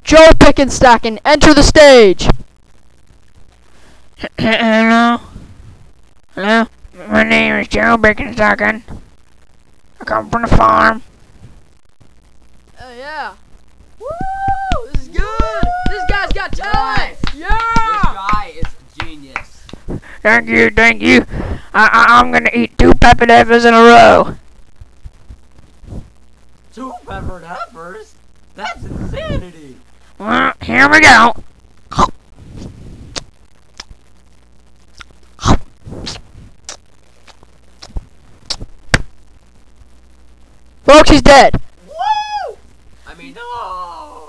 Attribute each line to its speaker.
Speaker 1: Joe Pickenstacken, enter the stage.
Speaker 2: Hello? Hello? My name is Joe Pickenstacken. I come from the farm.
Speaker 1: Oh yeah. Woo! This is good. This guy's got talent. Yeah.
Speaker 3: This guy is a genius.
Speaker 2: Thank you, thank you. I'm gonna eat 2 peppered heifers in a row.
Speaker 3: 2 peppered heifers? That's insanity.
Speaker 2: Well, here we go.
Speaker 1: Folks, he's dead.